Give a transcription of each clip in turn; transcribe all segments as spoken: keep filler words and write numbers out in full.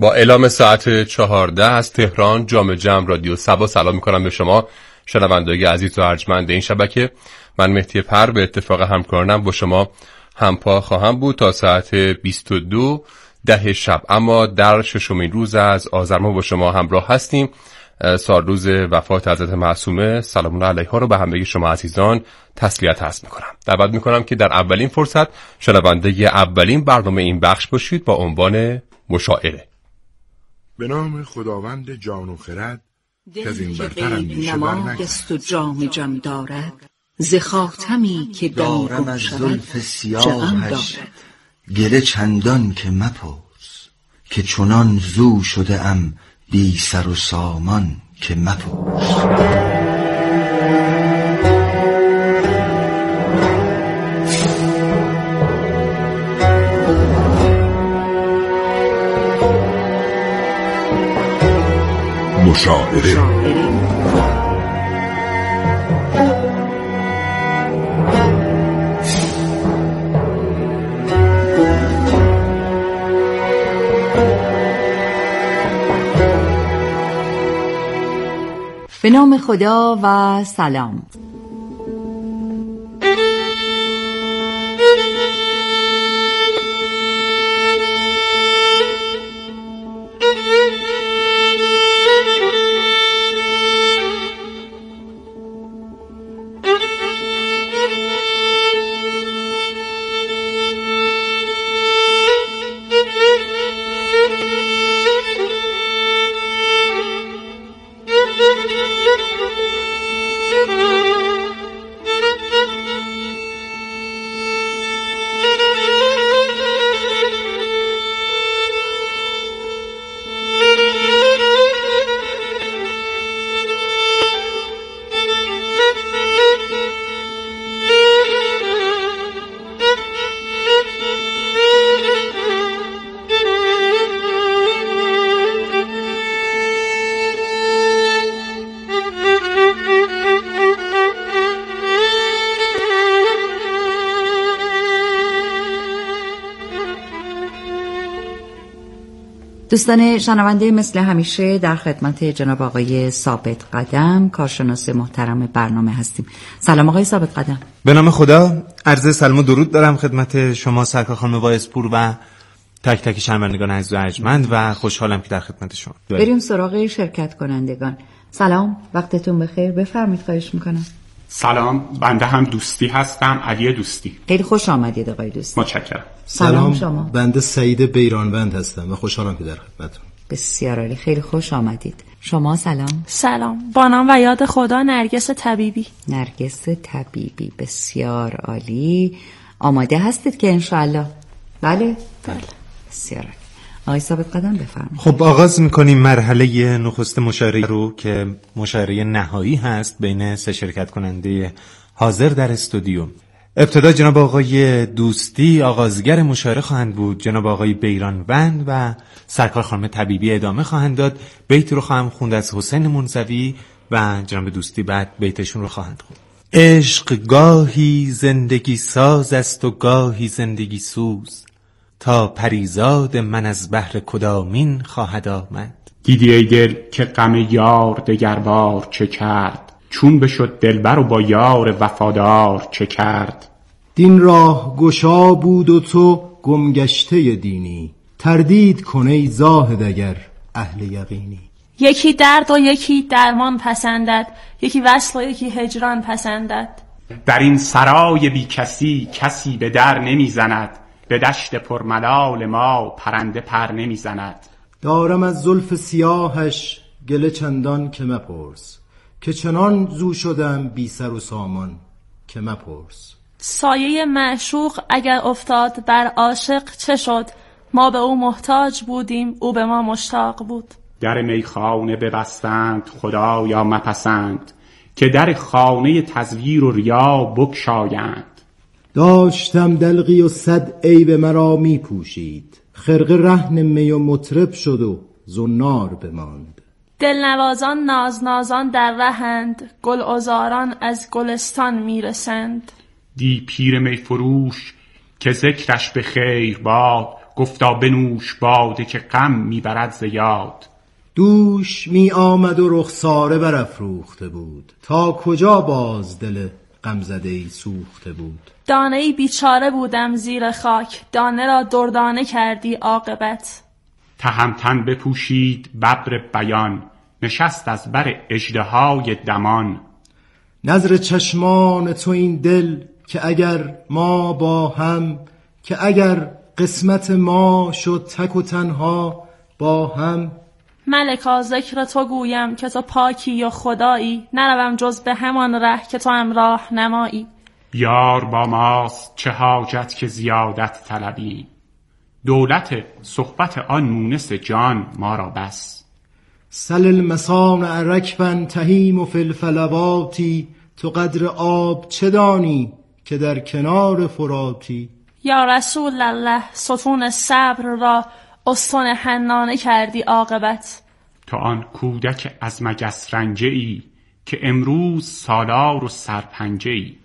با اعلام ساعت چهارده از تهران جام جم رادیو صبا سلام میکنم به شما شنوندگان عزیز و ارجمند این شبکه. من مهدی پر به اتفاق همکارانم با شما همپا خواهم بود تا ساعت بیست و دو ده شب. اما در ششمین روز از آذر ماه با شما همراه هستیم. سال روز وفات حضرت معصومه سلام الله علیها رو به همه شما عزیزان تسلیت عرض میکنم. دعوت میکنم که در اولین فرصت شنونده اولین برنامه این بخش باشید با عنوان مشاعره. به نام خداوند جان و خرد که از این برتر دل اندیشه که بر غیب نکرد. نماگست و جام جم دارد، ز خاتمی که دم دارم گم از شود زلف جغم سیاهش دارد. گله چندان که مپرس، که چنان زو شده ام بی سر و سامان که مپرس. مشاعره به نام خدا و سلام. دوستان شنونده، مثل همیشه در خدمت جناب آقای ثابت قدم کارشناس محترم برنامه هستیم. سلام آقای ثابت قدم. به نام خدا عرض سلام و درود دارم خدمت شما سرکار خانم وایسپور و تک تک شنوندگان عزیز و ارجمند و خوشحالم که در خدمت شما. بریم سراغ شرکت کنندگان. سلام، وقتتون بخیر، بفرمایید خواهش میکنم. سلام، بنده هم دوستی هستم، علی دوستی. خیلی خوش آمدید آقای دوستی. متشکرم. سلام, سلام شما. بنده سعید بیرانوند هستم و خوشحالم که در خدمتتون. بسیار عالی، خیلی خوش آمدید. شما سلام. سلام، با نام و یاد خدا نرگس طبیبی. نرگس طبیبی، بسیار عالی. آماده هستید که انشاءالله؟ بله؟ بله. بسیار عالی. آقای ثابت قدم بفرمایید. خب آغاز میکنیم مرحله نخست مشاعره رو که مشاعره نهایی هست بین سه شرکت کننده حاضر در استودیو. ابتدا جناب آقای دوستی آغازگر مشاعره خواهند بود، جناب آقای بیرانوند و سرکار خانم طبیبی ادامه خواهند داد. بیت رو خواهم خوند از حسین منزوی و جناب دوستی بعد بیتشون رو خواهند خوند. عشق گاهی زندگی ساز است و گاهی زندگی سوز، تا پریزاد من از بحر کدامین خواهد آمد. دیدی ای دل که غم یار دگر بار چه کرد، چون بشد دلبر و با یار وفادار چه کرد. دین راه گشا بود و تو گمگشته دینی، تردید کن ای زاهد اگر اهل یقینی. یکی درد و یکی درمان پسندد، یکی وصل و یکی هجران پسندد. در این سرای بی کسی کسی به در نمی زند، به دشت پرملال ما پرنده پر نمی زند. دارم از زلف سیاهش گله چندان که مپرس، که چنان زو شدم بی سر و سامان که مپرس. سایه معشوق اگر افتاد بر عاشق چه شد، ما به او محتاج بودیم او به ما مشتاق بود. در میخانه ببستند خدایا مپسند، که در خانه تزویر و ریا بگشایند. داشتم دلقی و صد عیب مرا می پوشید، خرقه رهن می و مطرب شد و زنار بماند. دلنوازان نازنازان در رهند، گل عذاران از گلستان میرسند. دی پیر می فروش که ذکرش به خیر باد، گفتا بنوش باده که غم میبرد ز یاد. دوش می آمد و رخساره برافروخته بود، تا کجا باز دل غمزده‌ای سوخته بود. دانه ای بیچاره بودم زیر خاک، دانه را دردانه کردی عاقبت. تهمتن بپوشید ببر بیان، نشست از بر اژدهای دمان. نظر چشمان تو این دل که اگر ما با هم، که اگر قسمت ما شد تک و تنها با هم. ملکا ذکر تو گویم که تو پاکی و خدایی، نروم جز به همان ره که تو همراه نمایی. یار با ماست چه حاجت که زیادت طلبی، دولت صحبت آن مونس جان ما را بس. سل المصانع رکبا تهیم فی الفلواتی، تو قدر آب چه دانی که در کنار فراتی. یا رسول الله ستون صبر را استون حنانه کردی عاقبت. تو آن کودک از مگس رنجه ای، که امروز سالار و سرپنجه ای.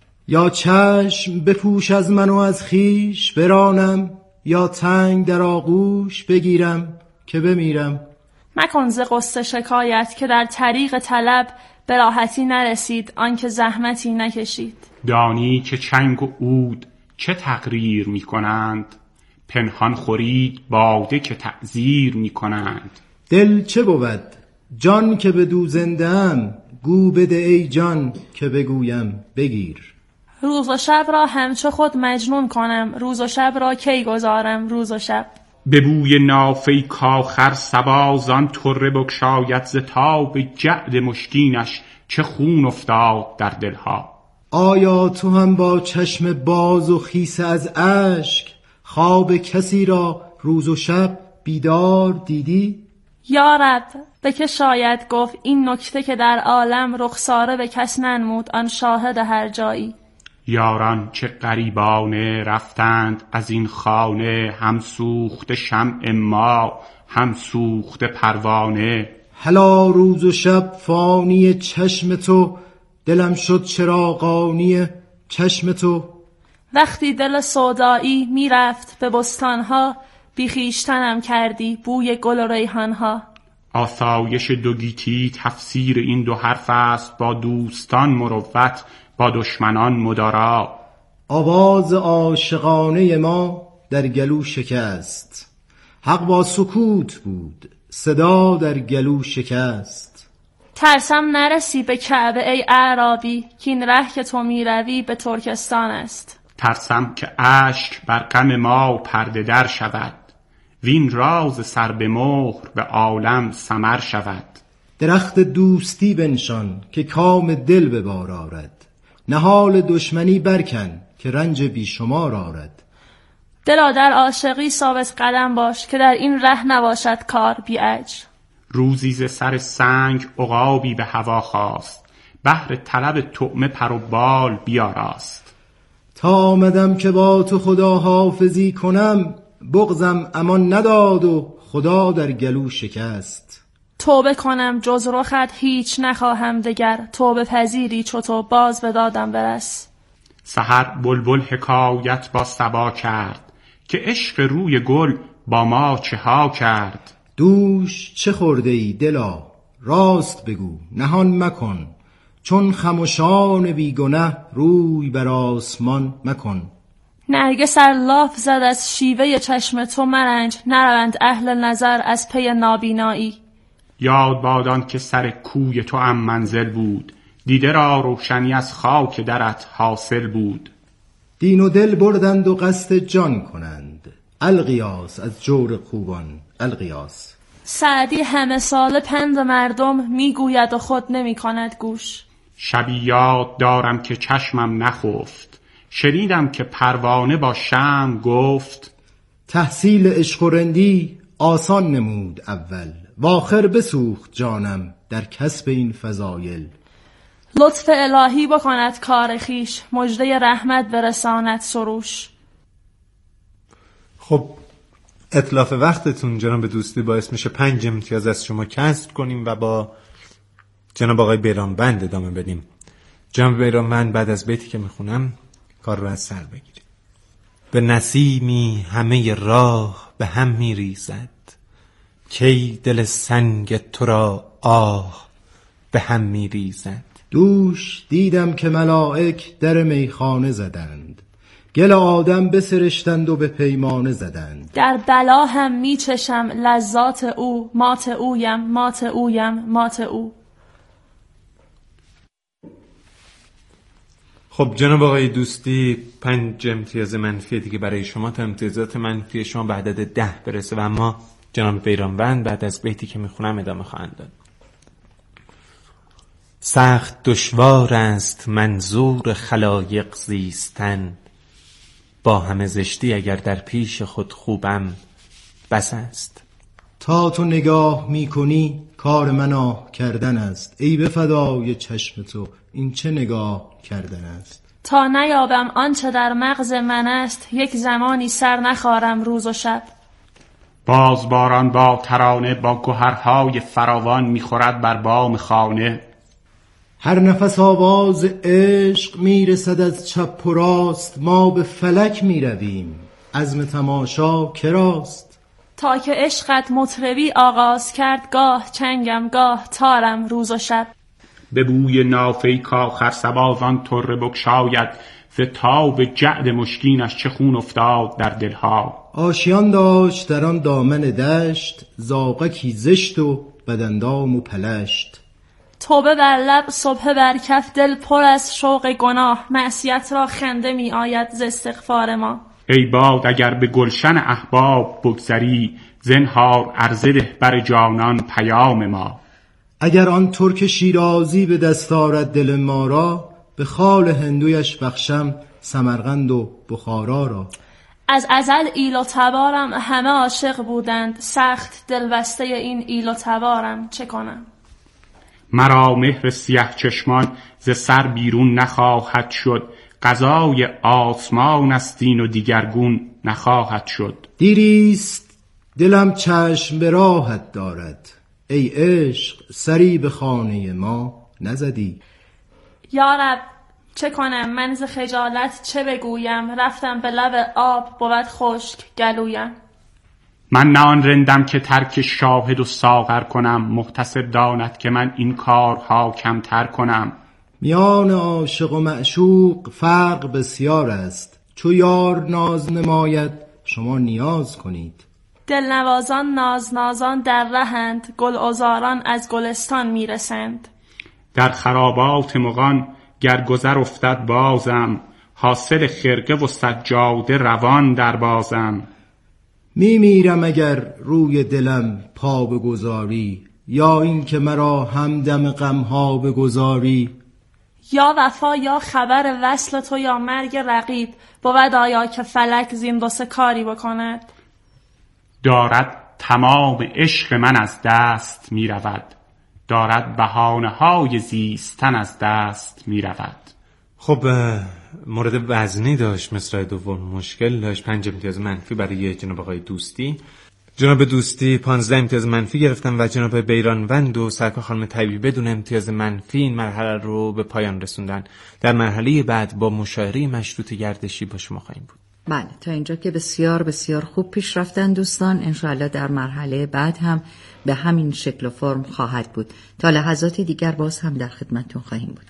یا چشم بپوش از من و از خیش برانم، یا تنگ در آغوش بگیرم که بمیرم. مکن ز غصه شکایت که در طریق طلب، به راحتی نرسید آنکه زحمتی نکشید. دانی که چنگ و عود چه تقریر می کنند، پنهان خورید باده که تعزیر می کنند. دل چه بود جان که بدو زنده‌ام، گو بده ای جان که بگویم بگیر. روز و شب را همچو خود مجنون کنم، روز و شب را کی گذارم روز و شب. به بوی نافه کاخر صبا زان طره بگشاید، ز تاب جعد مشکینش چه خون افتاد در دلها. آیا تو هم با چشم باز و خیس از اشک، خواب کسی را روز و شب بیدار دیدی؟ یا رب به که شاید گفت این نکته که در عالم رخساره به کس ننمود آن شاهد هر جایی. یاران چه غریبانه رفتند از این خانه، هم سوخته شمع ما هم سوخته پروانه. هلا روز و شب فانی چشم تو، دلم شد چراغانی چشم تو. وقتی دل سودایی میرفت به بستانها، بی خویشتنم کردی بوی گل و ریحانها. آسایش دو گیتی تفسیر این دو حرف است، با دوستان مروت با دشمنان مدارا. آواز عاشقانه ما در گلو شکست، حق با سکوت بود صدا در گلو شکست. ترسم نرسی به کعبه ای اعرابی، که این ره که تو می روی به ترکستان است. ترسم که اشک بر غم ما پرده در شود، وین راز سر به مهر به عالم سمر شود. درخت دوستی بنشان که کام دل به بار آرد، نهال دشمنی برکن که رنج بیشمار آرد. دلا در عاشقی ثابت قدم باش، که در این ره نباشد کار بی اجر. روزی ز سر سنگ عقابی به هوا خواست، بهر طلب طعمه پر و بال بیاراست. تا آمدم که با تو خدا حافظی کنم، بغضم امان نداد و خدا در گلو شکست. توبه کنم جز رخت هیچ نخواهم دگر، توبه پذیری چو تو باز به دادم برس. سحر بلبل حکایت با صبا کرد، که عشق روی گل با ما چه ها کرد. دوش چه خورده ای دلا راست بگو نهان مکن، چون خموشان بیگنه روی بر آسمان مکن. نرگس ار لاف زد از شیوه چشم تو مرنج، نروند اهل نظر از پی نابینایی. یاد بادان که سر کوی تو هم منزل بود، دیده را روشنی از خاک درت حاصل بود. دین و دل بردند و قصد جان کنند، القیاس از جور خوبان القیاس. سعدی همه سال پند مردم میگوید و خود نمی کند گوش. شبی یاد دارم که چشمم نخفت، شنیدم که پروانه با شمع گفت. تحصیل عشق و رندی آسان نمود اول، و آخر بسوخت جانم در کسب این فضایل. لطف الهی بکند کار خیش، مژده رحمت برساند سروش. خب اتلاف وقتتون جناب دوستی باعث میشه پنج امتیاز از شما کسب کنیم و با جناب آقای بیرانبند ادامه بدیم. جناب بیرانبند بعد از بیتی که میخونم کار رو از سر بگیریم. به نسیمی همه راه به هم می ریزد، کی دل سنگ تو را آه به هم می ریزد. دوش دیدم که ملائک در میخانه زدند، گل آدم بسرشتند و به پیمانه زدند. در بلا هم می چشم لذات او، مات اویم مات اویم مات او. خب جناب آقای دوستی، پنج امتیاز منفی دیگه برای شما تا امتیازات منفی شما به عدد ده برسه و اما جناب بیرانوند بعد از بیتی که میخونم ادامه خواهند داد. سخت دشوار است منظور خلایق زیستن، با همه زشتی اگر در پیش خود خوبم بس است. تا تو نگاه میکنی کار من آه کردن است، ای به فدای چشم تو این چه نگاه کردن است. تا نیابم آنچه در مغز من است، یک زمانی سر نخارم روز و شب. باز باران با ترانه با گوهرهای فراوان میخورد بر بام خانه. هر نفس آواز عشق میرسد از چپ و راست، ما به فلک میرویم عزم تماشا کراست. تا که عشقت مطربی آغاز کرد، گاه چنگم گاه تارم روز و شب. به بوی نافه کاخر سبازان طره بگشاید، ز تاب جعد مشکینش چه خون افتاد در دلها. آشیان داشت در آن دامن دشت، زاغکی زشت و بداندام و پلشت. توبه بر لب صبح بر کف، دل پر از شوق گناه، معصیت را خنده می آید ز استغفار ما. ای باد اگر به گلشن احباب بگذری، زنهار عرضه ده بر جانان پیام ما. اگر آن ترک شیرازی به دست آرد دل ما را، به خال هندویش بخشم سمرقند و بخارا را. از ازل ایل و تبارم همه عاشق بودند، سخت دلبسته این ایل و تبارم چه کنم. مرا مهر سیه چشمان ز سر بیرون نخواهد شد، قضای آسمان است این و دیگرگون نخواهد شد. دیریست دلم چشم به راهت دارد، ای عشق سری به خانه ما نزدی. یارب چه کنم من ز خجالت چه بگویم، رفتم به لب آب بود خشک گلویم. من نه آن رندم که ترک شاهد و ساغر کنم، محتسب داند که من این کارها کمتر کنم. میان عاشق و معشوق فرق بسیار است، چو یار ناز نماید شما نیاز کنید. دلنوازان نازنازان در رهند، گل عذاران از گلستان میرسند. در خرابات مغان گر گذر افتد بازم، حاصل خرقه و سجاده روان در بازم. می میرم اگر روی دلم پا بگذاری، یا این که مرا همدم غمها بگذاری. یا وفا یا خبر وصل تو یا مرگ رقیب، بود آیا که فلک زین دو سه کاری بکند. دارد تمام عشق من از دست می رود، دارد بهانه های زیستن از دست می رود. خب مورد وزنی داشت، مصرع دوم مشکل داشت. پنج امتیاز منفی برای جناب آقای دوستی. جناب دوستی پانزده امتیاز منفی گرفتن و جناب بیرانوند و سرکار خانم طیبی بدون امتیاز منفی این مرحله رو به پایان رسوندن. در مرحله بعد با مشاعره مشروط گردشی با شما خواهیم بود. بله، تا اینجا که بسیار بسیار خوب پیش رفتن دوستان. انشاءالله در مرحله بعد هم به همین شکل و فرم خواهد بود. تا لحظات دیگر باز هم در خدمتتون خواهیم بود.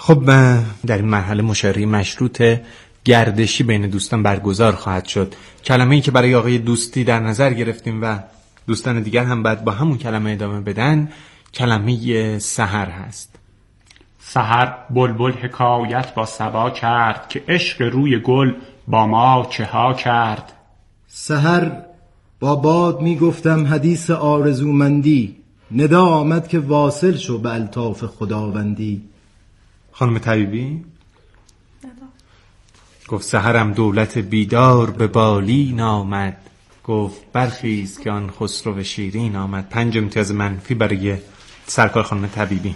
خب در این مرحله مشاوره مشروط گردشی بین دوستان برگزار خواهد شد. کلمه‌ای که برای آقای دوستی در نظر گرفتیم و دوستان دیگر هم بعد با همون کلمه ادامه بدن، کلمه سحر هست. سحر بلبل حکایت با صبا کرد، که عشق روی گل با ما چه ها کرد. سحر با باد می گفتم حدیث آرزومندی، ندا آمد که واصل شو به الطاف خداوندی. خانم طبیبی گفت سحرم دولت بیدار به بالین آمد، گفت برخیز که آن خسرو شیرین آمد. پنج امتیاز منفی برای سرکار خانم طبیبی.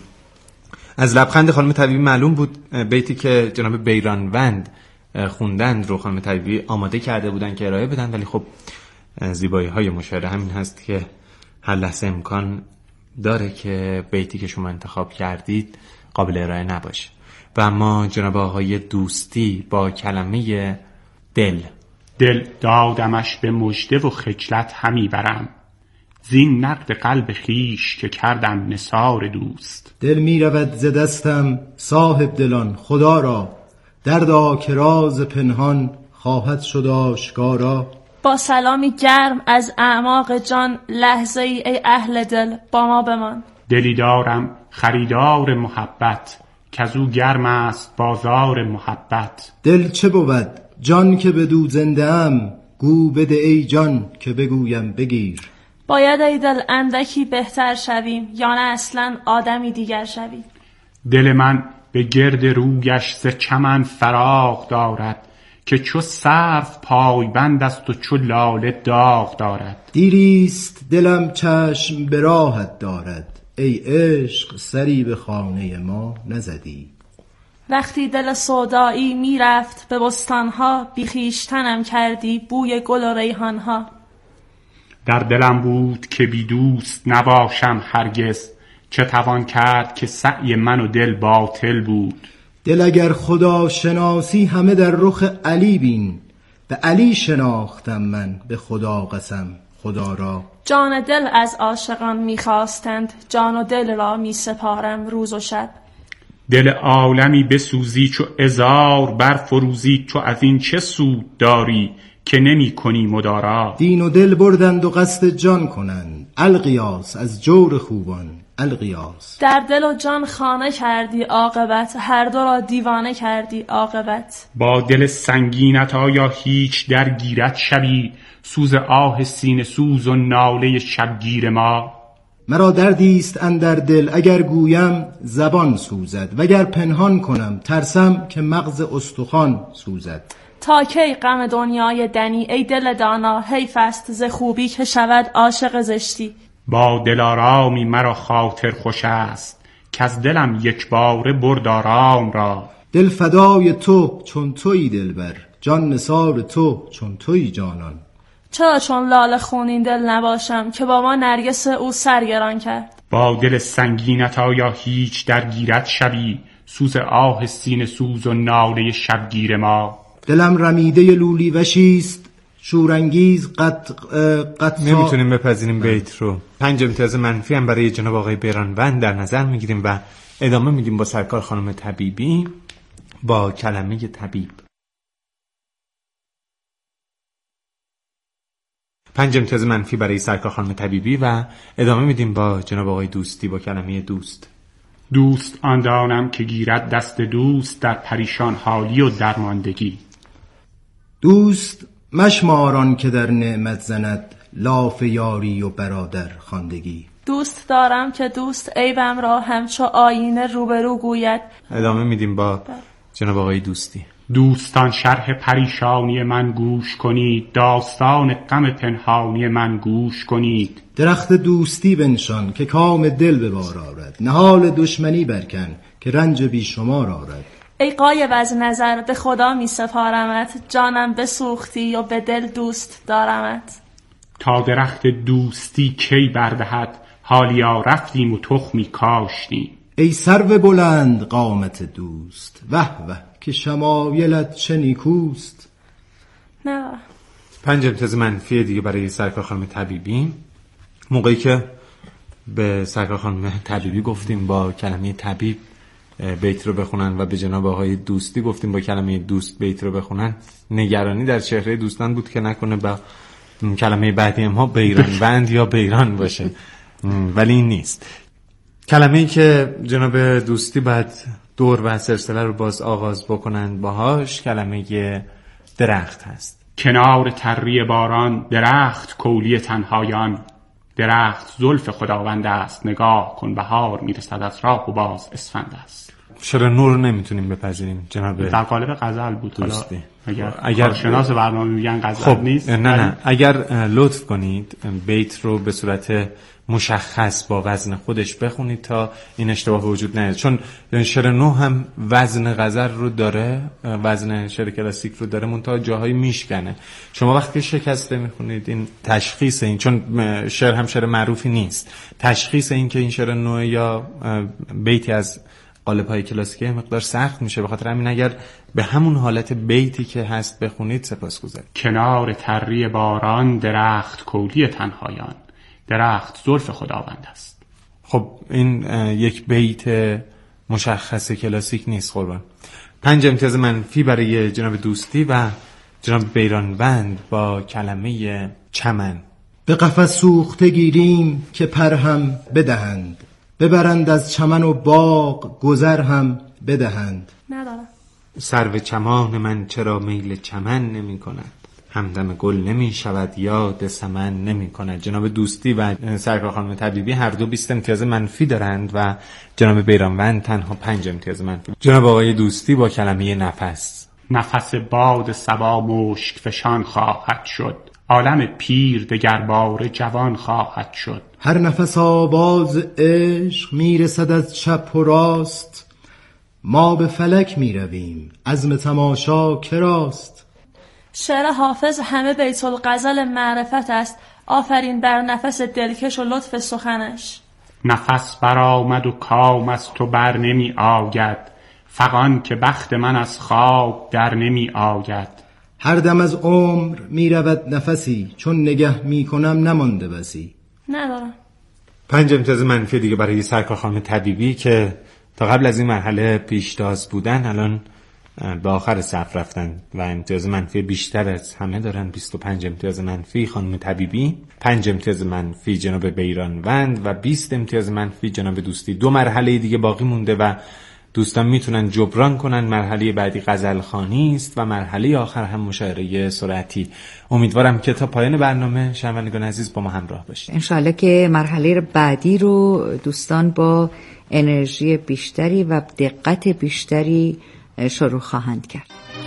از لبخند خانم طبیبی معلوم بود بیتی که جناب بیرانوند خوندند رو خانم طبیبی آماده کرده بودن که ارائه بدن، ولی خب زیبایی های مشاعره همین هست که هر لحظه امکان داره که بیتی که شما انتخاب کردید قابل ارائه نباشه. و اما جناب آقای دوستی با کلمه دل. دل دادمش به مژده و خجلت همی برم، زین نقد قلب خیش که کردم نثار دوست. دل می رود ز دستم صاحب دلان خدا را، دردا که راز پنهان خواهد شد آشکارا. با سلامی گرم از اعماق جان، لحظه ای ای اهل دل با ما بمان. دلی دارم خریدار محبت، کزو گرم است بازار محبت. دل چه بود جان که بدو زنده ام، گو بده ای جان که بگویم بگیر. باید ای دل اندکی بهتر شویم، یا نه اصلا آدمی دیگر شویم. دل من به گرد رویش ز چمن فراغ دارد، که چو سرو پایبند است و چو لاله داغ دارد. دیریست دلم چشم به راهت دارد، ای عشق سری به خانه ما نزدی. وقتی دل سودایی می رفت به بستانها، بی خویشتنم کردی بوی گل و ریحانها. در دلم بود که بی دوست نباشم هرگز، چه توان کرد که سعی من و دل باطل بود. دل اگر خدا شناسی همه در رخ علی بین، به علی شناختم من به خدا قسم خدا را. جان دل از عاشقان میخواستند، جان و دل را می سپارم روز و شب. دل عالمی بسوزی چو ازار برفروزی، تو از این چه سود داری که نمی کنی مدارا. دین و دل بردند و قصد جان کنند، القیاس از جور خوبان القیاس. در دل و جان خانه کردی عاقبت، هر دو را دیوانه کردی عاقبت. با دل سنگینت آیا هیچ درگیرت شبی، سوز آه سینه سوز و ناله شبگیر ما. مرا دردیست اندر دل، اگر گویم زبان سوزد، وگر پنهان کنم ترسم که مغز استخوان سوزد. تا کی غم دنیای دنی ای دل دانا، حیف است ز خوبی که شود عاشق زشتی. با دلارامی مرا خاطر خوش است، که از دلم یک باره برد آرام را. دل فدای تو چون تویی دلبر، جان نثار تو چون تویی جانان. چرا چون لاله خونین دل نباشم، که با ما نرگس او سرگران کرد. با دل سنگینت آیا هیچ درگیرت شبی، سوز آه سینه سوز و ناله شبگیر ما. دلم رمیده لولی وشیست شورانگیز، قط قط نمیتونیم بپذیریم بیت رو. پنج امتیاز منفی هم برای جناب آقای بیرانوند در نظر میگیریم و ادامه میدیم با سرکار خانم طبیبی با کلمه طبیب. پنج امتیاز منفی برای سرکار خانم طبیبی و ادامه میدیم با جناب آقای دوستی با کلمه دوست. دوست آن دانم که گیرد دست دوست، در پریشان حالی و درماندگی. دوست مشماران که در نعمت زند، لاف یاری و برادر خواندگی. دوست دارم که دوست عیبم را همچو آینه روبرو گوید. ادامه میدیم با جناب آقای دوستی. دوستان شرح پریشانی من گوش کنید، داستان غم پنهانی من گوش کنید. درخت دوستی بنشان که کام دل به بار آرد، نهال دشمنی برکن که رنج بی شمار آرد. ای غایب از نظر به خدا می سپارمت، جانم بسوختی و به دل دوست دارمت. تا درخت دوستی کی بردهد، حالیا رفتیم و تخمی کاشتیم. ای سرو بلند قامت دوست، وه وه که شمایلت چه نیکوست. نه. پنج امتیاز منفی دیگه برای سرکار خانم طبیبی. موقعی که به سرکار خانم طبیبی گفتیم با کلمه طبیب بیت رو بخونن و به جناب آقای دوستی گفتیم با کلمه دوست بیت رو بخونن، نگرانی در چهره دوستان بود که نکنه با کلمه بعدی ما بیرانوند یا بیران باشه، ولی این نیست. کلمه‌ای که جناب دوستی بعد دور و سلسله رو باز آغاز بکنن باهاش کلمه درخت هست. کنار تری باران درخت کولی تنهایان، درخت زلف خداوند است، نگاه کن بهار میرسد از راه و باز اسفند است. چرا نور نمیتونیم بپذیریم جناب در قالب غزل بود دوستی؟ اگر اگر شناس برنامه میگن غزل خب نیست. نه نه اگر لطف کنید بیت رو به صورت مشخص با وزن خودش بخونید تا این اشتباه وجود نیاد، چون شعر نو هم وزن غزل رو داره، وزن شعر کلاسیک رو داره، منتها جاهایی میشکنه. شما وقتی شکسته میخونید این تشخیص این، چون شعر هم شعر معروفی نیست، تشخیص این که این شعر نو یا بیتی از قالب‌های کلاسیکه مقدار سخت میشه. به خاطر همین اگر به همون حالت بیتی که هست بخونید سپاسگزارم. کنار تری باران درخت کولی تنهایان، درخت زلف خداوند است. خب این یک بیت مشخص کلاسیک نیست قربان. پنج امتیاز منفی برای جناب دوستی و جناب بیرانوند با کلمه چمن. به قفس سوخته گیریم که پر هم بدهند، ببرند از چمن و باغ گذر هم بدهند. ندارم. سرو چمان من چرا میل چمن نمی کند، همدم گل نمی شود یاد سمن نمی کند. جناب دوستی و سرکار خانم طبیبی هر دو بیست امتیاز منفی دارند و جناب بیرانوند تنها پنج امتیاز منفی. جناب آقای دوستی با کلمه نفس. نفس باد صبا مشک فشان خواهد شد، عالم پیر دگرباره جوان خواهد شد. هر نفس آواز عشق میرسد از چپ و راست، ما به فلک میرویم عزم تماشا کراست. شعر حافظ همه بیت الغزل معرفت است، آفرین بر نفس دلکش و لطف سخنش. نفس برآمد و کام از تو بر نمی آید، فغان که بخت من از خواب در نمی آید. هر دم از عمر می رود نفسی، چون نگه می کنم نمانده بسی. ندارم. پنج امتیاز منفی دیگه برای سرکار خانم طبیبی که تا قبل از این مرحله پیشتاز بودن الان به آخر صف رفتن و امتیاز منفی بیشتر از همه دارن. بیست و پنج امتیاز منفی خانم طبیبی، پنج امتیاز منفی جناب بیرانوند و بیست امتیاز منفی جناب دوستی. دو مرحله دیگه باقی مونده و دوستان میتونن جبران کنن. مرحله بعدی غزل خوانی است و مرحله آخر هم مشاعره سرعتی. امیدوارم که تا پایان برنامه شنوندگان عزیز با ما همراه باشید. انشالله که مرحله بعدی رو دوستان با انرژی بیشتری و دقت بیشتری شروع خواهند کرد.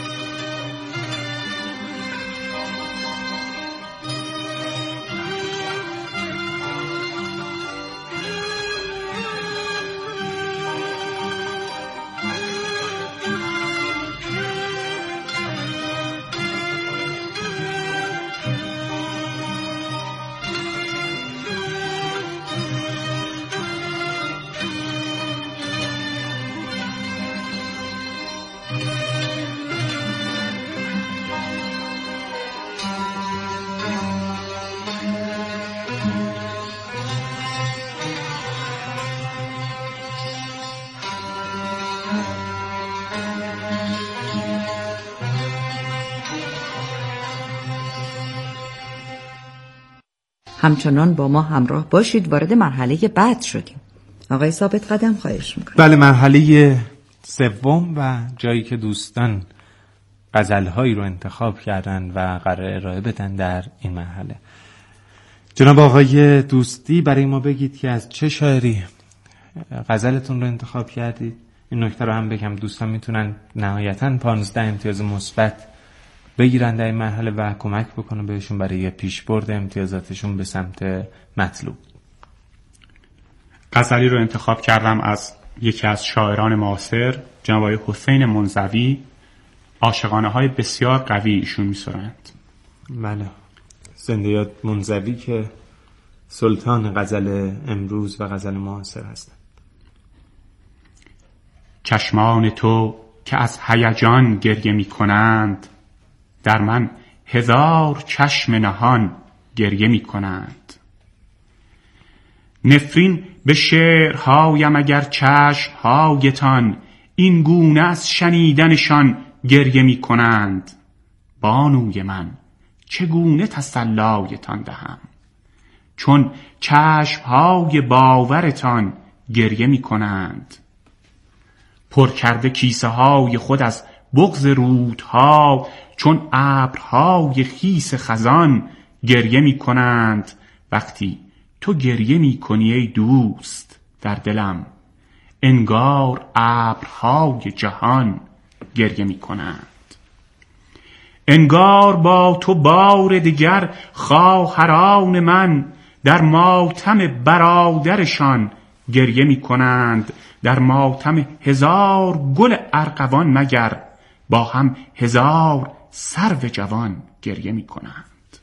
همچنان با ما همراه باشید. وارد مرحله بعد شدیم. آقای ثابت قدم خواهش میکنم. بله، مرحله سوم و جایی که دوستان غزلهایی رو انتخاب کردن و قرار ارائه بدن در این مرحله. جناب آقای دوستی برای ما بگید که از چه شاعری غزلتون رو انتخاب کردید. این نکته رو هم بگم دوستان میتونن نهایتاً پانزده امتیاز مثبت بگیرن در این مرحله و کمک بکنه بهشون برای پیشبرد امتیازاتشون به سمت مطلوب. غزلی رو انتخاب کردم از یکی از شاعران معاصر جناب آقای حسین منزوی. عاشقانه های بسیار قوی ایشون می‌سرایند. بله، زنده یاد منزوی که سلطان غزل امروز و غزل معاصر هستند. چشمان تو که از هیجان گریه می‌کنند، در من هزار چشم نهان گریه می‌کنند. نفرین به شعرهایم اگر چشمهایتان این گونه از شنیدنشان گریه می کنند. بانوی من چگونه تسلایتان دهم، چون چشمهای باورتان گریه می کنند. پر کرده کیسه های خود از بغض رودها، چون ابرهای خیس خزان گریه می کنند. وقتی تو گریه می کنی ای دوست در دلم، انگار ابرهای جهان گریه می کنند. انگار با تو بار دیگر خواهران من در ماتم برادرشان گریه می کنند. در ماتم هزار گل ارغوان مگر با هم هزار سرو جوان گریه می کنند.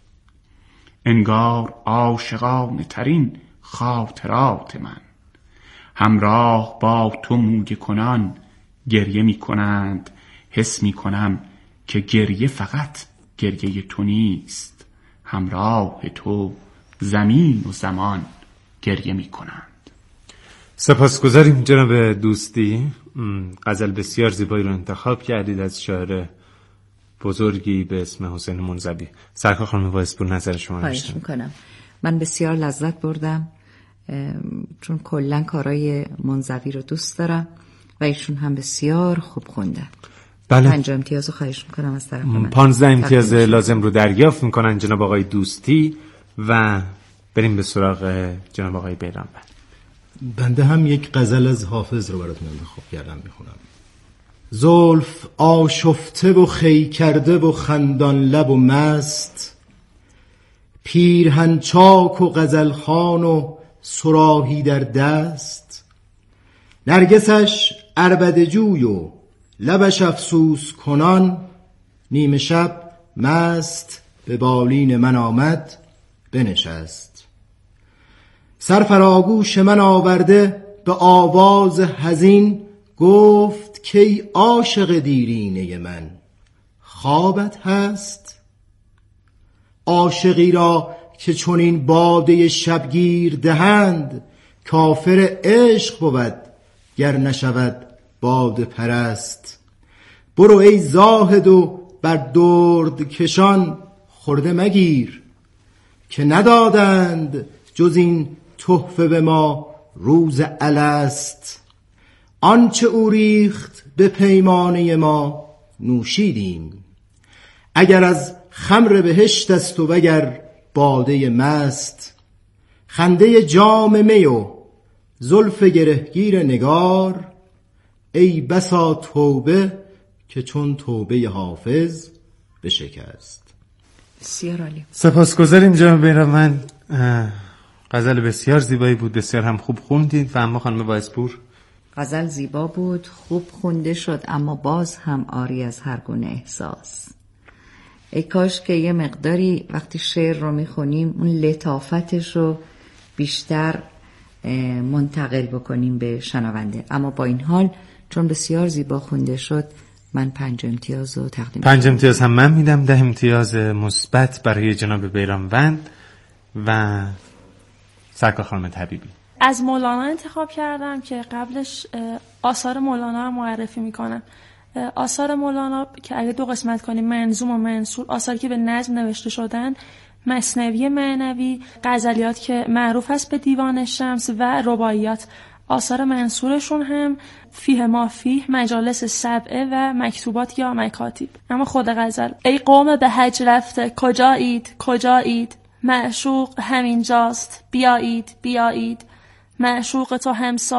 انگار عاشقانه ترین خاطرات من همراه با تو مویه کنان گریه می کنند. حس می کنم که گریه فقط گریه تو نیست، همراه تو زمین و زمان گریه می کنند. سپاسگزاریم جناب دوستی. غزل بسیار زیبایی رو انتخاب کردید از شاعر بزرگی به اسم حسین منزوی. سرکار خانم وایسپور نظر شما رو خواهش میکنم. من بسیار لذت بردم چون کلا کارای منزوی رو دوست دارم و ایشون هم بسیار خوب خوندن. بله. پنج امتیاز رو خواهش میکنم از طرف من. پانزده امتیاز لازم رو دریافت میکنن جناب آقای دوستی و بریم به سراغ جناب آقای بیرانوند. بنده هم یک غزل از حافظ رو براتون انتخاب کردم میخونم. زلف آشفته و خی کرده و خندان لب و مست، پیرهن چاک و غزل خوان و صراحی در دست، نرگسش عربده جوی و لبش افسوس کنان، نیمه شب مست به بالین من آمد بنشست. سرفراگوش من آورده به آواز حزین، گفت که ای عاشق دیرینه من خوابت هست؟ عاشقی را که چون این باده شبگیر دهند، کافر عشق بود گر نشود باده پرست. برو ای زاهد و بر درد کشان خورده مگیر، که ندادند جز این تحفه به ما روز الست. آنچه او ریخت به پیمانه ما نوشیدیم، اگر از خمر بهشت است و وگر باده مست. خنده جام می و زلف گرهگیر نگار، ای بسا توبه که چون توبه حافظ بشکست. بسیار عالی. سپاسگزاریم جناب بیرانوند. غزل بسیار زیبایی بود، بسیار هم خوب خوندید. و اما خانم وایسپور؟ غزل زیبا بود، خوب خونده شد، اما باز هم عاری از هر گونه احساس. ای کاش که یه مقداری وقتی شعر رو میخونیم اون لطافتش رو بیشتر منتقل بکنیم به شنونده. اما با این حال چون بسیار زیبا خونده شد، من پنج امتیاز رو تقدیم پنج امتیاز هم من میدم. ده امتیاز مثبت برای جناب بیرانوند و سرکار خانم طبیبی. از مولانا انتخاب کردم که قبلش آثار مولانا رو معرفی میکنم. آثار مولانا که اگه دو قسمت کنیم، منظوم و منثور، آثاری که به نظم نوشته شدن، مثنوی معنوی، غزلیات که معروف است به دیوان شمس و رباعیات. آثار منثورشون هم فیه ما فیه، مجالس سبعه و مکتوبات یا مکاتیب. اما خود غزل: ای قوم به حج رفته کجایید کجایید، معشوق همین جاست بیایید بیایید، معشوق تو همسا